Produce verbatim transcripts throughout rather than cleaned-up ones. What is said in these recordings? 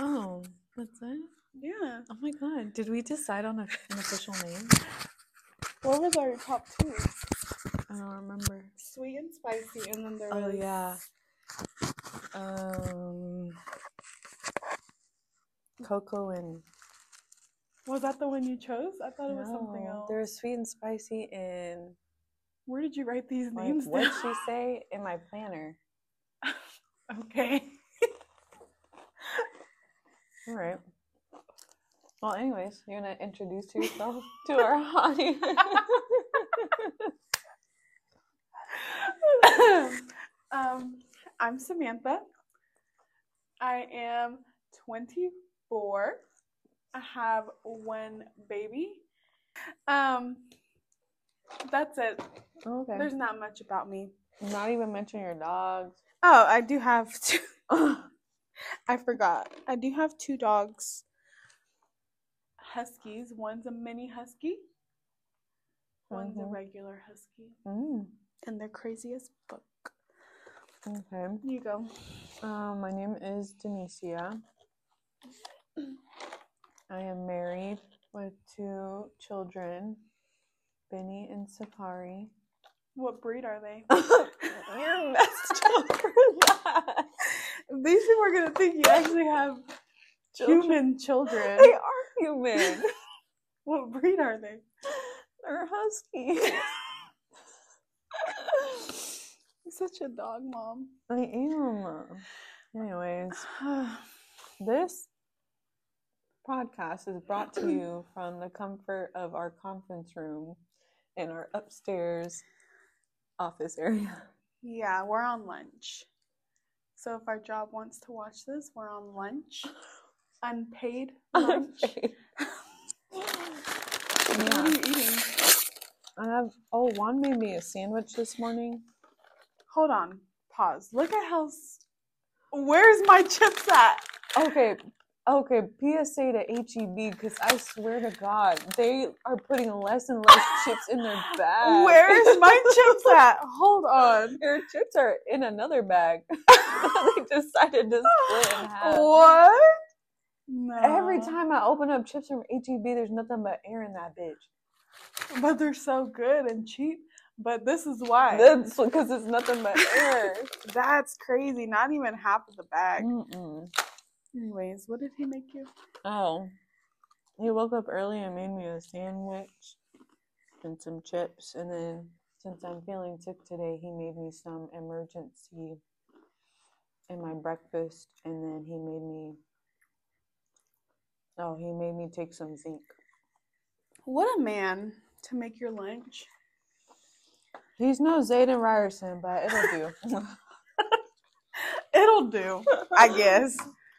Oh, that's it? Yeah. Oh my god. Did we decide on a, an official name? What was our top two? I don't remember. Sweet and spicy, and then there Oh, was... yeah. Um, Cocoa and... Was that the one you chose? I thought it was no, something else. there was sweet and spicy and... Where did you write these Like, names what'd down? she say? In my planner. Okay. All right. Well, anyways, you're going to introduce yourself to our audience. um, I'm Samantha. I am twenty-four. I have one baby. Um, that's it. Okay. There's not much about me. Not even mention your dogs. Oh, I do have two. I forgot. I do have two dogs. Huskies. One's a mini husky. One's Mhm. a regular husky. Mm. And they're crazy as fuck. Okay. You go. Um, my name is Denicia. I am married with two children, Benny and Sakari. What breed are they? You're messed up for that. These people are gonna think you actually have Children. human children. They are human. What breed are they? They're husky. You're such a dog mom. I am. Anyways, this podcast is brought to you from the comfort of our conference room in our upstairs office area. Yeah, we're on lunch. So if our job wants to watch this, we're on lunch. Unpaid lunch. Unpaid. What are you eating? I have, oh, Juan made me a sandwich this morning. Hold on. Pause. Look at how... s- Where's my chips at? Okay, okay, P S A to H E B, because I swear to God, they are putting less and less chips in their bag. Where's my chips at? Hold on. Your chips are in another bag. They decided to split in half. What? No. Every time I open up chips from H E B, there's nothing but air in that bitch. But they're so good and cheap. But this is why. That's because it's nothing but air. That's crazy. Not even half of the bag. Mm-mm. Anyways, what did he make you? Oh, he woke up early and made me a sandwich and some chips. And then, since I'm feeling sick today, he made me some emergency in my breakfast. And then he made me, oh, he made me take some zinc. What a man to make your lunch. He's no Zayden Ryerson, but it'll do. It'll do, I guess.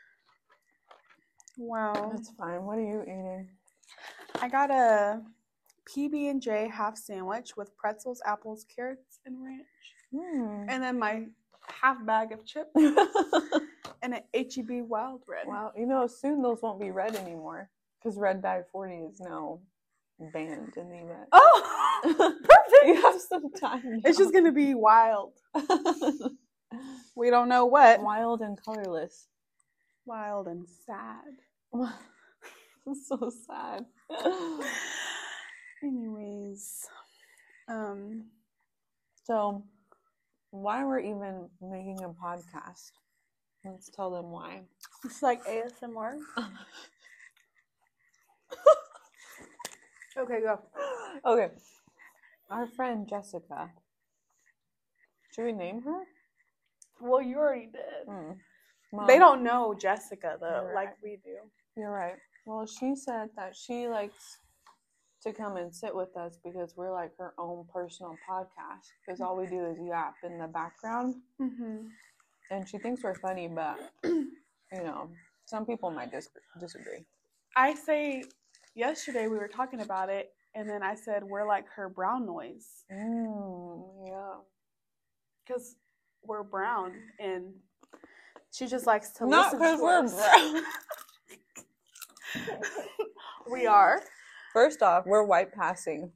Wow. That's fine. What are you eating? I got a P B and J half sandwich with pretzels, apples, carrots, and ranch. Hmm. And then my half bag of chips and an H E B wild red. Wow, you know, soon those won't be red anymore because Red Bag forty is now banned in the U S. Oh, perfect. You have some time now. It's just going to be wild. We don't know what. Wild and colorless. Wild and sad. It's so sad. Anyways, um, So, why we're even making a podcast? Let's tell them why. it's like A S M R. Okay, go. Okay. Our friend Jessica. Should we name her? Well, you already did. Mm. Mom, They don't know Jessica, though, You're like right. we do. You're right. Well, she said that she likes to come and sit with us because we're like her own personal podcast. Because all we do is yap in the background. Mm-hmm. And she thinks we're funny, but, you know, some people might dis- disagree. I say, yesterday we were talking about it, and then I said we're like her brown noise. Mm, yeah. Because we're brown, and she just likes to Not listen because to we're us. brown. We are. First off, we're white passing.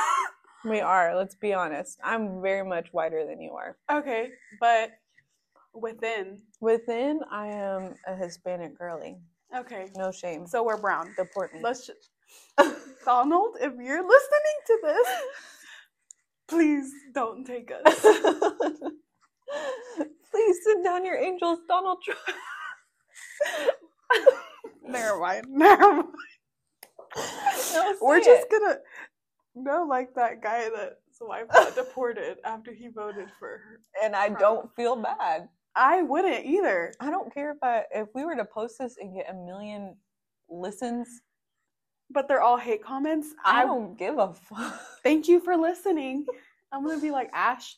We are, let's be honest. I'm very much whiter than you are. Okay, but within? Within, I am a Hispanic girly. Okay. No shame. So we're brown. Deport me. Let's just... Donald, if you're listening to this, please don't take us. Please send down your angels, Donald Trump. Never mind. Never mind. No, We're say just it. gonna no like that guy that's wife got deported after he voted for her. And I Trump. don't feel bad. I wouldn't either. I don't care if I if we were to post this and get a million listens. But they're all hate comments. I I don't give a fuck. Thank you for listening. I'm gonna be like Ash.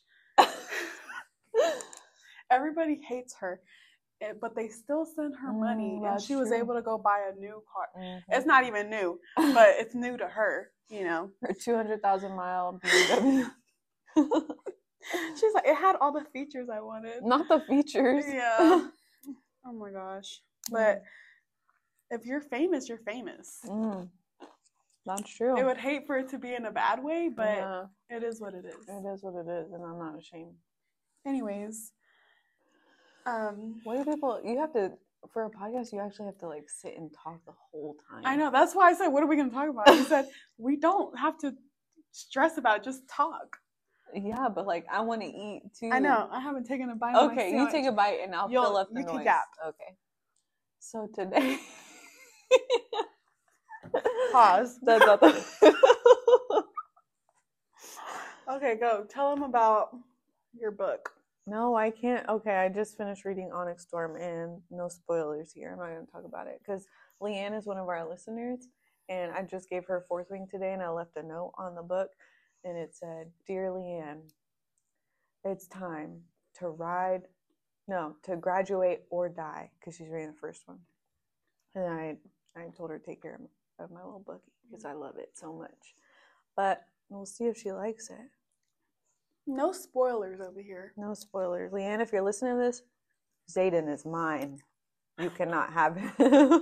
Everybody hates her, eh, but they still send her money, Mm, and that's she was true. able to go buy a new car. Mhm. It's not even new, but it's new to her. You know, Her two hundred thousand mile B M W. she's like, it had all the features I wanted. Not the features. Yeah. Oh my gosh. But if you're famous, you're famous. Mm, that's true. I would hate for it to be in a bad way, but Yeah, it is what it is. it is what it is, and I'm not ashamed. Anyways, um, What do people? You have to for a podcast. You actually have to like sit and talk the whole time. I know, that's why I said, what are we going to talk about? You said, we don't have to stress about it, just talk. Yeah, but like I want to eat too. I know, I haven't taken a bite of my Okay, you sandwich. take a bite and I'll You'll- fill up the you can noise. gap. Okay. So today. Pause. That's not the. Okay, go. Tell them about your book. No, I can't. Okay, I just finished reading Onyx Storm, and no spoilers here. I'm not going to talk about it because Leanne is one of our listeners, and I just gave her fourth wing today, and I left a note on the book, and it said, "Dear Leanne, it's time to ride, no, to graduate or die," because she's reading the first one. And I, I told her to take care of my little bookie because I love it so much. But we'll see if she likes it. No spoilers over here. No spoilers. Leanne, if you're listening to this, Zayden is mine. You cannot have him.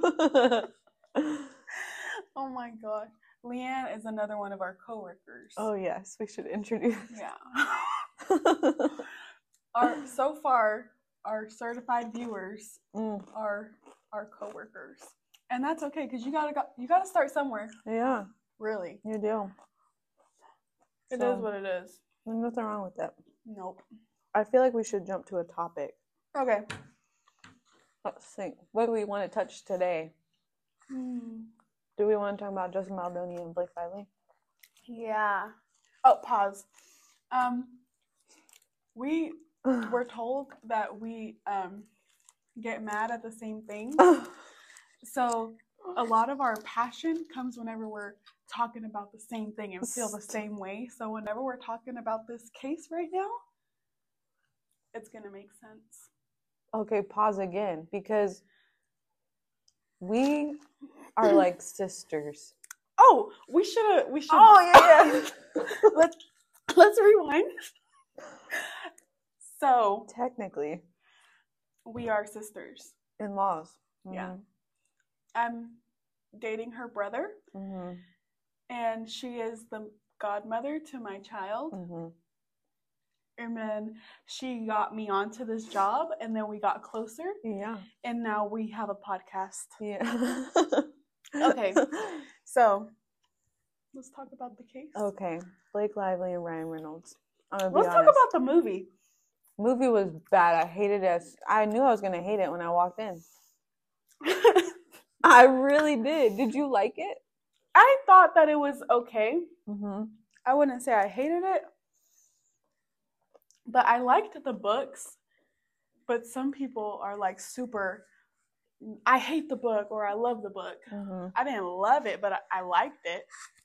Oh my gosh. Leanne is another one of our coworkers. Oh, yes. We should introduce. Yeah. Our so far, our certified viewers Mm, are our coworkers. And that's okay, because you gotta go, you gotta start somewhere. yeah, Really. you do. It So, is what it is. There's nothing wrong with that. Nope. I feel like we should jump to a topic. Okay. Let's think. What do we want to touch today? Hmm. Do we want to talk about Justin Baldoni and Blake Lively? Yeah. Oh, pause. Um, we were told that we um get mad at the same thing. So a lot of our passion comes whenever we're talking about the same thing and feel the same way. So whenever we're talking about this case right now, it's gonna make sense. Okay, pause again because we are like sisters. Oh, we should have. We should. yeah, yeah. let's let's rewind. So Technically, we are sisters. in-laws. Yeah. I'm dating her brother, Mm-hmm. and she is the godmother to my child. Mm-hmm. And then she got me onto this job, and then we got closer, Yeah. and now we have a podcast. Yeah. Okay. So let's talk about the case. Okay. Blake Lively and Ryan Reynolds. I'm gonna be Let's talk honest. about the movie. Movie was bad. I hated it. I knew I was gonna hate it when I walked in. I really did. Did you like it? I thought that it was okay. Mm-hmm. I wouldn't say I hated it, but I liked the books. But some people are like super, I hate the book or I love the book. Mm-hmm. I didn't love it, but I, I liked it.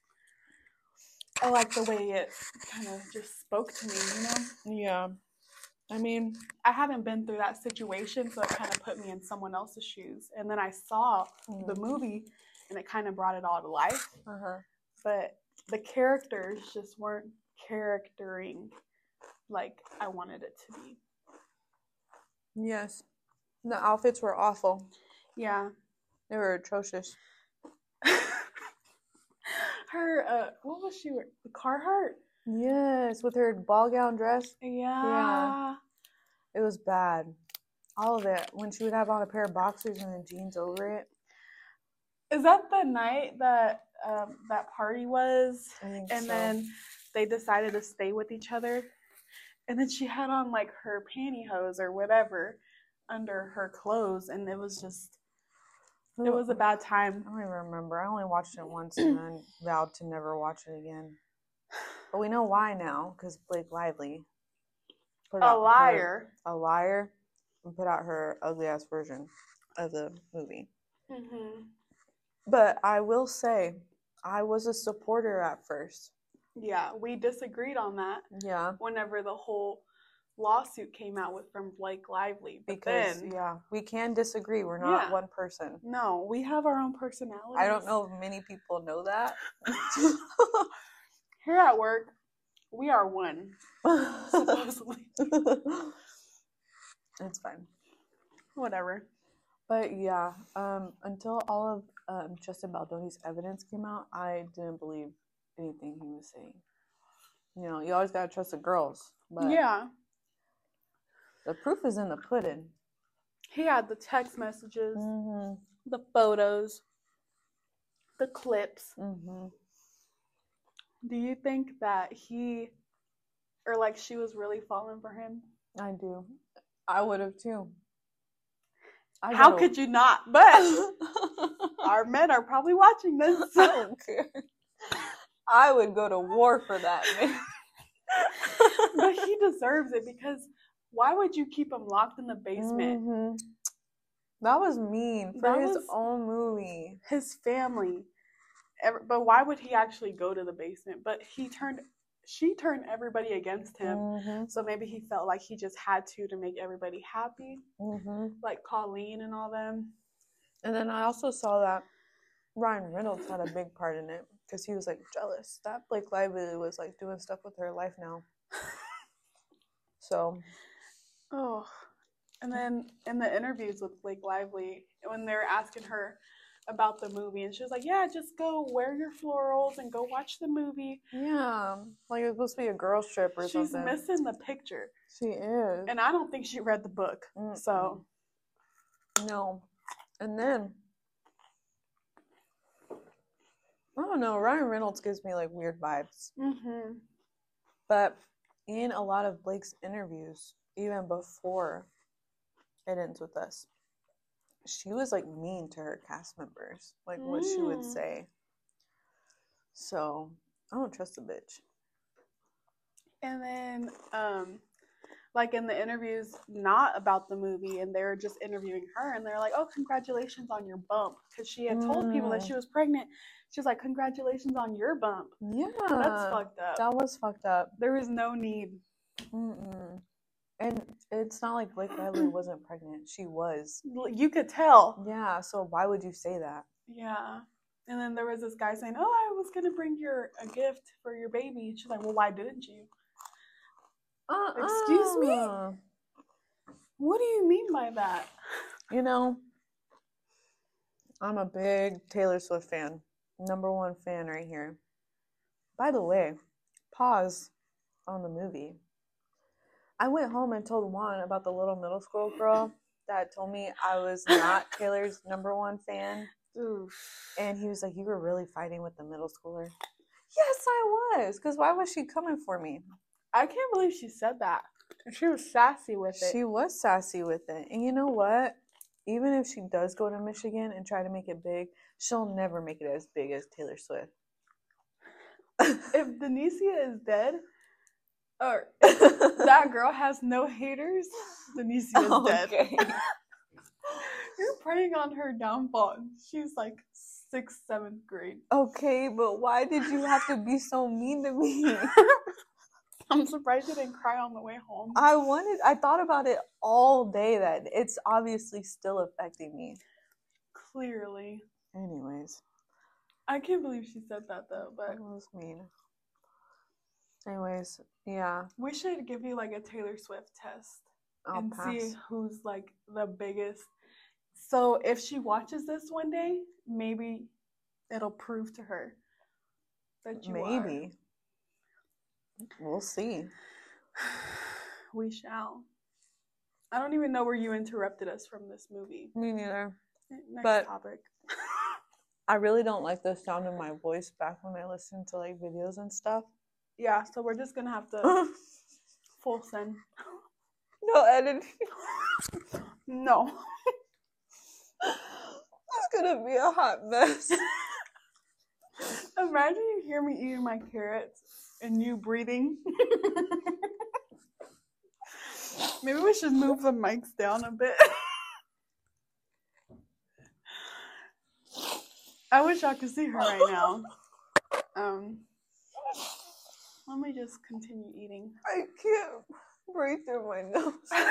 I like the way it kind of just spoke to me, you know? Yeah. I mean, I haven't been through that situation, so it kind of put me in someone else's shoes. And then I saw mm-hmm. the movie, and it kind of brought it all to life. uh-huh. But the characters just weren't charactering like I wanted it to be. Yes. The outfits were awful. Yeah. They were atrocious. Her, uh, what was she wearing? Carhartt? Yes, with her ball gown dress. Yeah. Yeah. It was bad. All of it. When she would have on a pair of boxers and then jeans over it. Is that the night that um, that party was? I think and so. then they decided to stay with each other. And then she had on like her pantyhose or whatever under her clothes, and it was just, it was a bad time. I don't even remember. I only watched it once and then vowed to never watch it again. But we know why now, because Blake Lively put A out liar. Her, a liar, and put out her ugly ass version of the movie. Mm-hmm. But I will say, I was a supporter at first. Yeah, we disagreed on that. Yeah. Whenever the whole lawsuit came out with from Blake Lively. But because, then, yeah, we can disagree. We're not yeah. one person. No, we have our own personalities. I don't know if many people know that. Here at work, we are one. Supposedly. It's fine. Whatever. But yeah, um, until all of um, Justin Baldoni's evidence came out, I didn't believe anything he was saying. You know, you always gotta trust the girls. But yeah. The proof is in the pudding. He had the text messages, mm-hmm. the photos, the clips. Mm-hmm. Do you think that he, or like she was really falling for him? I do. I would have too. I How know. could you not? But our men are probably watching this. I don't care. I would go to war for that man. But he deserves it, because why would you keep him locked in the basement? Mm-hmm. That was mean for That his was own movie. His family. But why would he actually go to the basement? But he turned, she turned everybody against him. Mm-hmm. So maybe he felt like he just had to to make everybody happy. Mm-hmm. Like Colleen and all them. And then I also saw that Ryan Reynolds had a big part in it, because he was like jealous that Blake Lively was like doing stuff with her life now. So. Oh. And then in the interviews with Blake Lively, when they were asking her about the movie, and she was like, yeah, just go wear your florals and go watch the movie. Yeah. Like it was supposed to be a girls trip or She's something. She's missing the picture. She is. And I don't think she read the book. Mm-mm. So. No. And then, I don't know, Ryan Reynolds gives me like weird vibes. Mm-hmm. But in a lot of Blake's interviews, even before It Ends With Us, she was like mean to her cast members, like what mm. she would say. So I don't trust the bitch. And then, um, like in the interviews, not about the movie, and they were just interviewing her, and they're like, "Oh, congratulations on your bump," because she had told mm. people that she was pregnant. She was like, "Congratulations on your bump." Yeah, that's fucked up. That was fucked up. There was no need. Mm-mm. And it's not like Blake Lively wasn't pregnant. She was. You could tell. Yeah, so why would you say that? Yeah. And then there was this guy saying, "Oh, I was going to bring your a gift for your baby." She's like, "Well, why didn't you?" Uh-uh. Excuse me? What do you mean by that? You know, I'm a big Taylor Swift fan. Number one fan right here. By the way, pause on the movie. I went home and told Juan about the little middle school girl that told me I was not Taylor's number one fan. Oof. And he was like, "You were really fighting with the middle schooler." Yes, I was. Because why was she coming for me? I can't believe she said that. She was sassy with it. She was sassy with it. And you know what? Even if she does go to Michigan and try to make it big, she'll never make it as big as Taylor Swift. If Denicia is dead, or if that girl has no haters, Denicia is okay. dead. You're preying on her downfall. She's like sixth, seventh grade. Okay, but why did you have to be so mean to me? I'm surprised you didn't cry on the way home. I wanted, I thought about it all day that it's obviously still affecting me. Clearly. Anyways. I can't believe she said that though, but. That was mean. Anyways, yeah. We should give you like a Taylor Swift test. I'll and pass. See who's like the biggest. So if she watches this one day, maybe it'll prove to her that you maybe. are. Maybe. We'll see. We shall. I don't even know where you interrupted us from this movie. Me neither. Next But topic. I really don't like the sound of my voice back when I listen to like videos and stuff. Yeah, so we're just gonna have to full send. No editing. No. It's gonna be a hot mess. Imagine you hear me eating my carrots and you breathing. Maybe we should move the mics down a bit. I wish I could see her right now. Um, let me just continue eating. I can't breathe through my nose.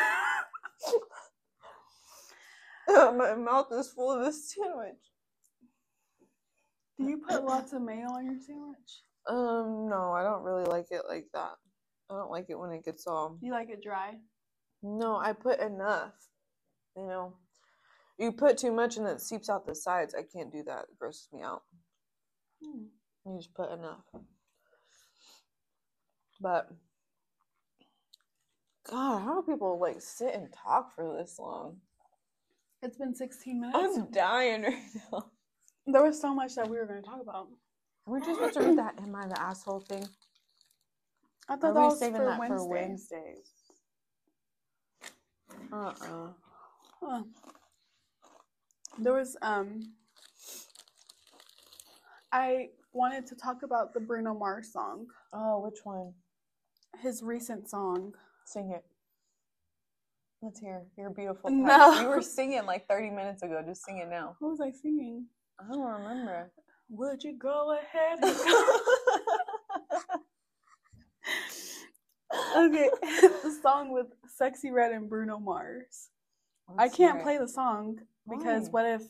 My mouth is full of this sandwich. Do you put lots of mayo on your sandwich? Um, no, I don't really like it like that. I don't like it when it gets all... You like it dry? No, I put enough. You know, you put too much and it seeps out the sides. I can't do that. It grosses me out. Hmm. You just put enough. But, God, how do people, like, sit and talk for this long? It's been sixteen minutes. I'm dying right now. There was so much that we were going to talk about. Weren't you supposed to read that Am I the Asshole thing? I thought Are that we was saving for that Wednesday. for Wednesdays? Uh-uh. Huh. There was, um, I wanted to talk about the Bruno Mars song. Oh, which one? His recent song. Sing it. Let's hear your beautiful No. pipes. You were singing like thirty minutes ago. Just sing it now. What was I singing? I don't remember. Would you go ahead? Okay, the song with Sexy Red and Bruno Mars. Let's I can't hear it. play the song because Why? what if,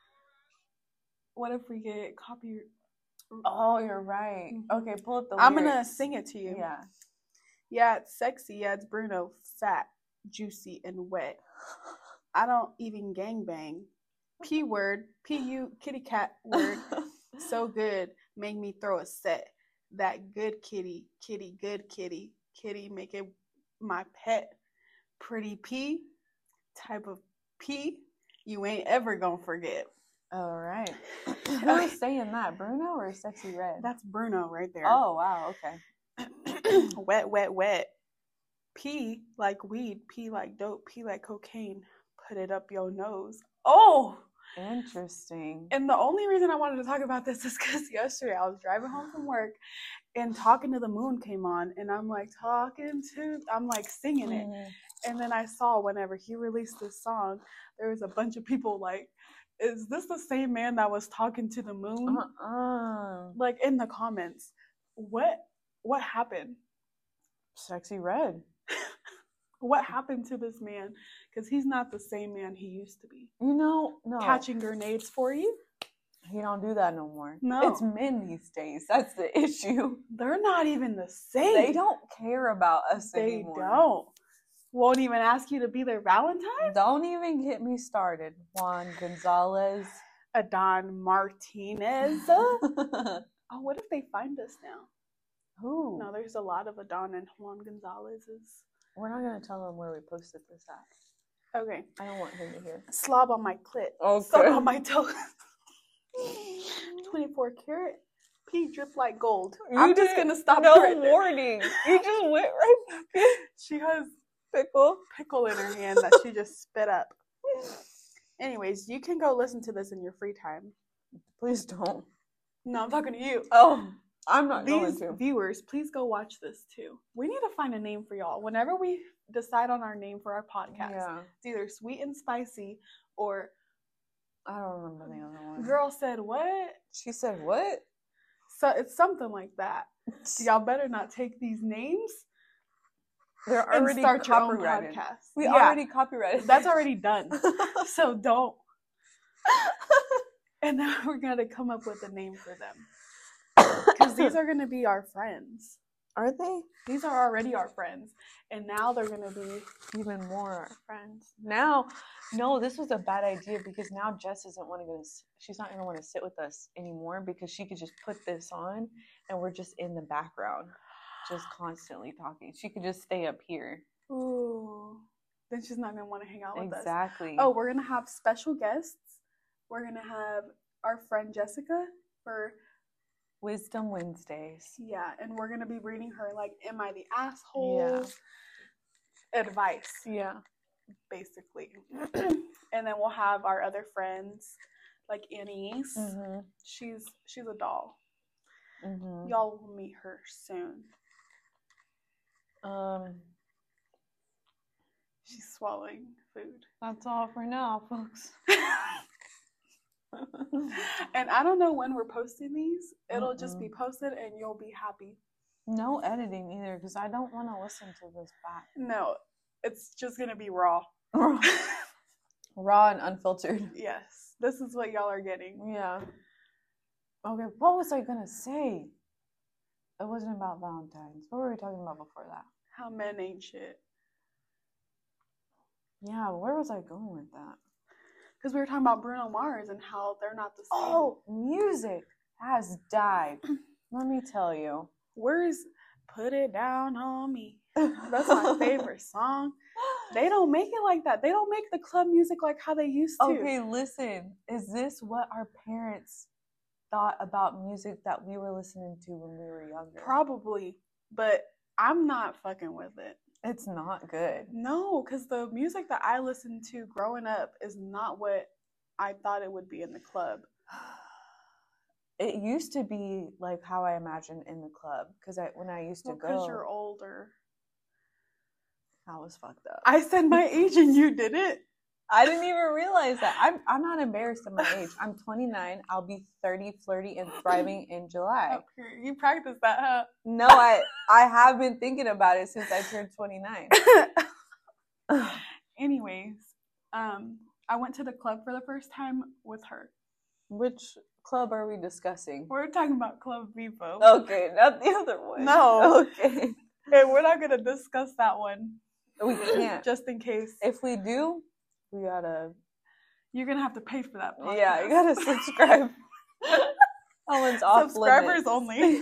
what if we get copy? Oh, you're right. Okay, pull up the I'm lyrics. gonna sing it to you. Yeah. Yeah, it's sexy. Yeah, it's Bruno. Fat, juicy, and wet. I don't even gangbang. P word. P U kitty cat word. So good. Make me throw a set. That good kitty. Kitty, good kitty. Kitty, make it my pet. Pretty P. Type of P. You ain't ever gonna forget. All right. Who was saying that? Bruno or Sexy Red? That's Bruno right there. Oh, wow. Okay. Wet, wet, wet. P like weed. P like dope. P like cocaine. Put it up your nose. Oh! Interesting. And the only reason I wanted to talk about this is because yesterday I was driving home from work and Talking to the Moon came on. And I'm like, talking to, I'm like singing it. Mm. And then I saw whenever he released this song, there was a bunch of people like, is this the same man that was talking to the moon? Uh-uh. Like in the comments. What what happened? Sexy Red. What happened to this man? Because he's not the same man he used to be. You know, no. Catching grenades for you? He don't do that no more. No. It's men these days. That's the issue. They're not even the same. They don't care about us They anymore. don't. Won't even ask you to be their Valentine? Don't even get me started. Juan Gonzalez. Adon Martinez. Oh, what if they find us now? Who? No, there's a lot of Adon and Juan Gonzalez's. We're not going to tell him where we posted this at. Okay. I don't want him to hear. Slob on my clit. Okay. Suck on my toes. twenty-four karat. Pee drip like gold. You I'm just did- going to stop No right there. warning. You just went right back in. She has Pickle. pickle in her hand that she just spit up. Anyways, you can go listen to this in your free time. Please don't. No, I'm talking to you. Oh, I'm not These going to. viewers, please go watch this too. We need to find a name for y'all. Whenever we decide on our name for our podcast, Yeah. it's either sweet and spicy or I don't remember the other one. girl said what? She said what? So it's something like that. Y'all better not take these names They're and already start your own copyrighted. podcast. We Yeah, already copyrighted. that's already done. So don't. And now we're gonna come up with a name for them. Because these are gonna be our friends. Are they? These are already our friends. And now they're gonna be Even more our friends. Now, no, this was a bad idea because now Jess isn't want to go. She's not gonna want to sit with us anymore because she could just put this on and we're just in the background, just constantly talking. She could just stay up here. ooh. then she's not gonna want to hang out with Exactly. us. Oh, we're gonna have special guests. We're gonna have our friend Jessica for Wisdom Wednesdays. Yeah, and we're gonna be reading her like "Am I the asshole?" Yeah. advice. Yeah, basically. And then we'll have our other friends like Annie's. Mm-hmm. She's she's a doll. Mm-hmm. Y'all will meet her soon. Um, she's swallowing food. That's all for now, folks. And I don't know when we're posting these. It'll Mm-mm. just be posted and you'll be happy. No editing either, because I don't want to listen to this back. No, it's just going to be raw. Raw and unfiltered. Yes. This is what y'all are getting. Yeah. Okay, what was I going to say? It wasn't about Valentine's. What were we talking about before that? How men ain't shit. Yeah, where was I going with that? Because we were talking about Bruno Mars and how they're not the same. Oh, music has died. Let me tell you. Where's Put It Down on Me? That's my favorite song. They don't make it like that. They don't make the club music like how they used to. Okay, listen. Is this what our parents thought about music that we were listening to when we were younger? Probably. But I'm not fucking with it. It's not good. No, because the music that I listened to growing up is not what I thought it would be in the club. It used to be like how I imagined in the club. Because I, when I used to well, go. Because you're older. I was fucked up. I said my age and you didn't. I didn't even realize that. I'm I'm not embarrassed of my age. I'm twenty-nine. I'll be thirty, flirty, and thriving in July. Okay. You practiced that, huh? No, I I have been thinking about it since I turned twenty-nine. Anyways, um, I went to the club for the first time with her. Which club are we discussing? We're talking about Club Vivo. Okay, not the other one. No. Okay. Okay, we're not gonna discuss that one. We can't. Just in case. If we do, we gotta. You're gonna have to pay for that podcast. Yeah, you gotta subscribe. That one's off Subscribers only.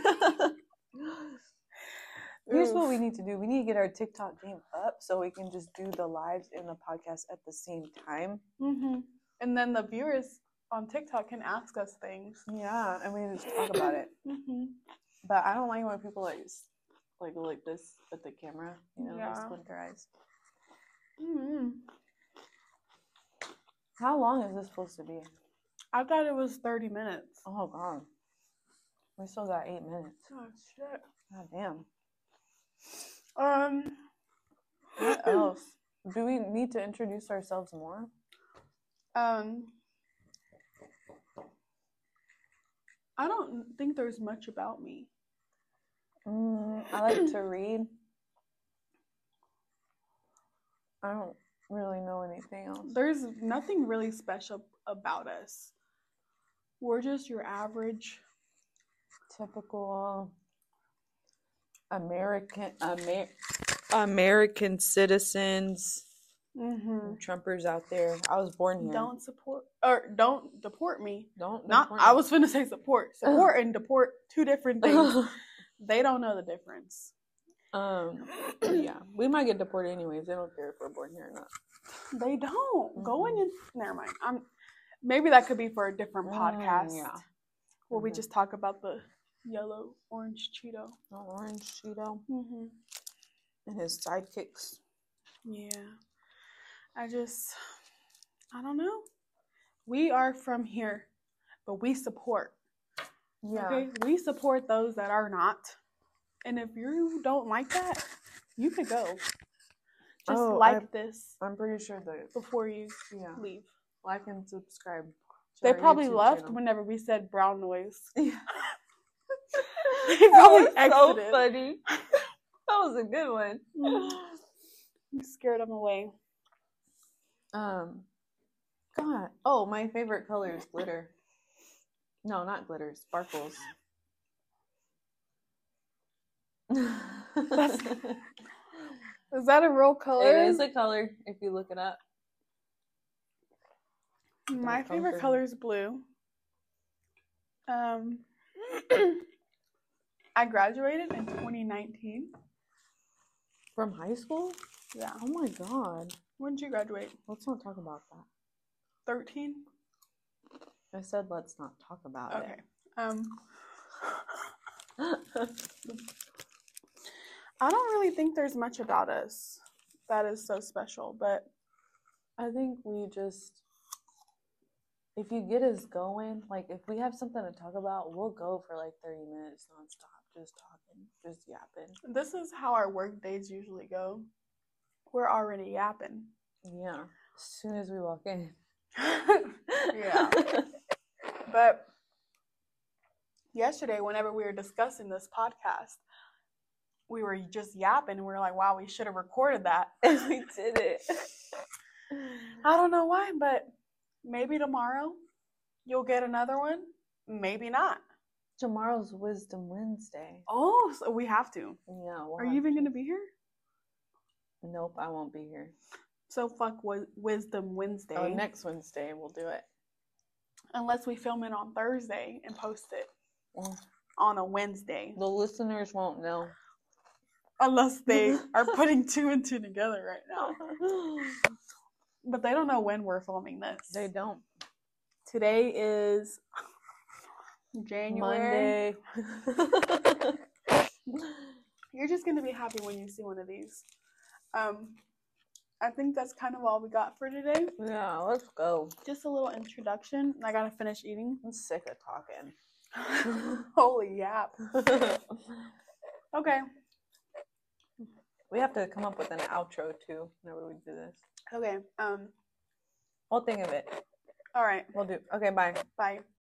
Here's what we need to do. We need to get our TikTok game up so we can just do the lives and the podcast at the same time. Mm-hmm. And then the viewers on TikTok can ask us things. Yeah, and we can just talk about it. Mm-hmm. But I don't like when people like like go like this at the camera. You know, yeah. Like squint their eyes. Mm-hmm. How long is this supposed to be? I thought it was thirty minutes. Oh, God. We still got eight minutes. Oh, shit. God damn. Um, what else? Do we need to introduce ourselves more? Um, I don't think there's much about me. Mm, I like to read. I don't really know anything else. There's nothing really special about us. We're just your average, typical American Amer- American citizens. Mm-hmm. Trumpers out there. I was born here. Don't support or don't deport me. Don't not. Deport I was finna say support. Support and deport, two different things. They don't know the difference. Um. Yeah, we might get deported anyways. They don't care if we're born here or not. They don't. Mm-hmm. Going in. Never mind. I'm. Maybe that could be for a different podcast. Mm, yeah. Where mm-hmm. we just talk about the yellow orange Cheeto. The orange Cheeto. Mm-hmm. And his sidekicks. Yeah. I just, I don't know. We are from here, but we support. Yeah. Okay? We support those that are not. And if you don't like that, you could go. Just oh, like I, this. I'm pretty sure that before you yeah. leave. Like and subscribe. They probably YouTube left channel. Whenever we said brown noise. Yeah. They probably that was exited. So funny. That was a good one. You scared them away. Um, God. Oh, my favorite color is glitter. No, not glitter. Sparkles. That's, is that a real color? It is a color if you look it up. My favorite color is blue. Um, I graduated in twenty nineteen. From high school? Yeah. Oh my God. When did you graduate? Let's not talk about that. thirteen? I said let's not talk about Okay. Um, it. I don't really think there's much about us that is so special, but I think we just, if you get us going, like if we have something to talk about, we'll go for like thirty minutes nonstop, just talking, just yapping. this is how our work days usually go. We're already yapping. Yeah, as soon as we walk in. Yeah. But yesterday, whenever we were discussing this podcast, we were just yapping and we were like, wow, we should have recorded that. And we did it. I don't know why, but maybe tomorrow you'll get another one. Maybe not. Tomorrow's Wisdom Wednesday. Oh, so we have to. Yeah. We'll Are have you even to. going to be here? Nope, I won't be here. So fuck wi- Wisdom Wednesday. Oh, next Wednesday we'll do it. Unless we film it on Thursday and post it Well, on a Wednesday. the listeners won't know. Unless they are putting two and two together right now. But they don't know when we're filming this. They don't. Today is January. Monday. You're just going to be happy when you see one of these. Um, I think that's kind of all we got for today. Yeah, let's go. Just a little introduction. I got to finish eating. I'm sick of talking. Holy yap. Okay. We have to come up with an outro too whenever we do this. Okay. Um. We'll think of it. All right. We'll do. Okay, bye. Bye.